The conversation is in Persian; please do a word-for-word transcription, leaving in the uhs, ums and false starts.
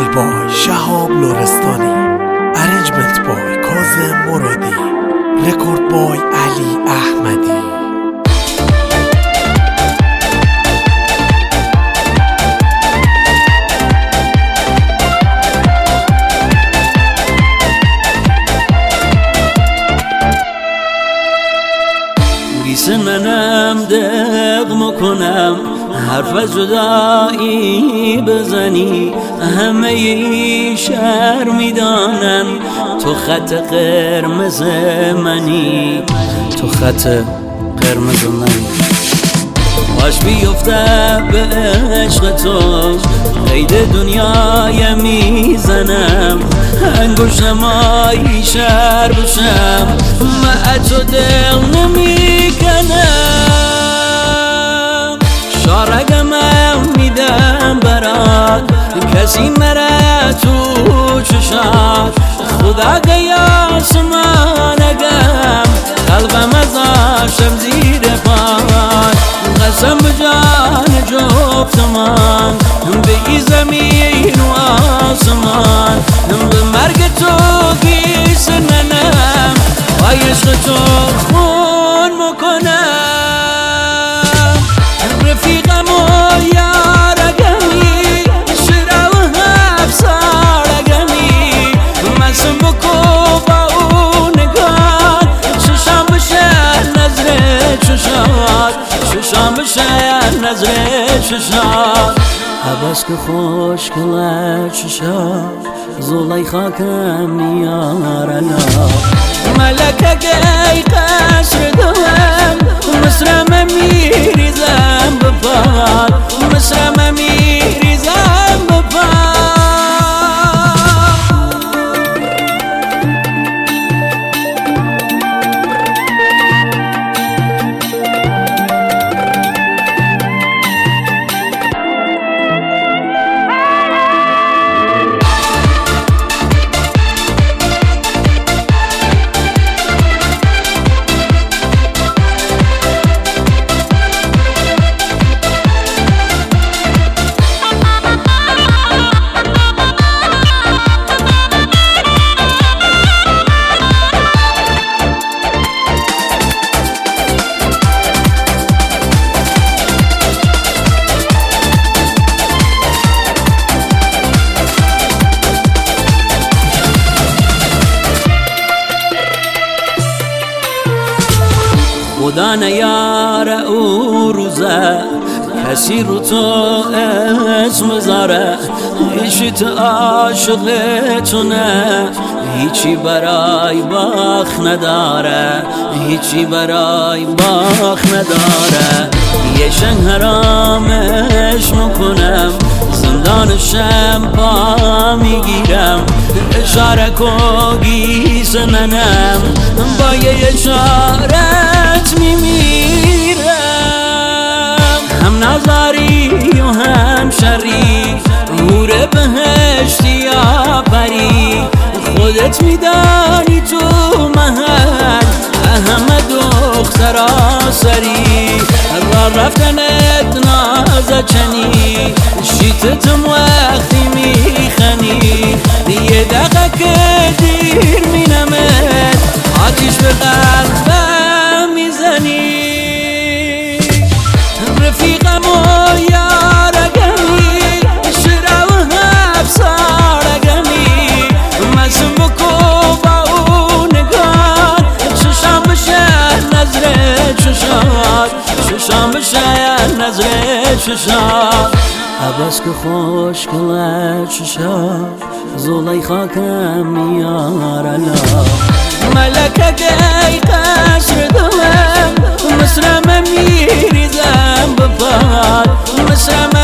بای شهاب لرستانی، ارنجمنت بای کاظم مرادی، رکورد بای علی احمدی. منم دق میکنم حرف جدایی بزنی، همه ای شهر میدانن تو خط قرمز منی، تو خط قرمز منی. باش بیفته به عشق تو قید دنیای میزنم، انگشتمایی شهر بشم من تو دل نمیکنم. شارگم میدم برات کسی نره تو چشات، خدا قیاس منگم قلبم ازاشم زیر پاش، قسم بجان جفتمان به ای زمین و آسمان، به مرگ تو گیس ننم و عشق تو خون مکنم. رفیقم و یارگمی شرا و حفظارگمی، مسم بکو با اون نگاه ششم بشه نظر چشات، ششم بشه نظر چشات. عباس که خوش کله چشات زلیخا کم نیارنا، ملکه گی قصر دوم مصرم میریزم بپاد، مصرم میریزم بپاد. خدا نیاره او روزه کسی رو تو اسم زاره، هیچی تو عاشق تو نه، هیچی برای باخ نداره، هیچی برای باخ نداره. یه شنگ حرامش میکنم زندانشم پا میگیرم، اشاره کو گیس ننم با یه اشارت میمیرم. هم نظری و هم شری نور بهشتی یا پری، خودت میدانی تو محل همه دخترا سری، را رفتنت نازه چنی شیطتم وقتی میخنی، یه دقیقه که دیر مینمت آتیش به قلبم میزنی. رفیقم و یارگمی شرا و حفظارگمی، مسم بکو با اون نگاه ششم بشه نظر چشات، ششم بشه نظر چشات. عباس که خوش کله چشات زلیخا کم میارنا، ملکه گی قصر دوم مصرم میریزم بپاد، مصرم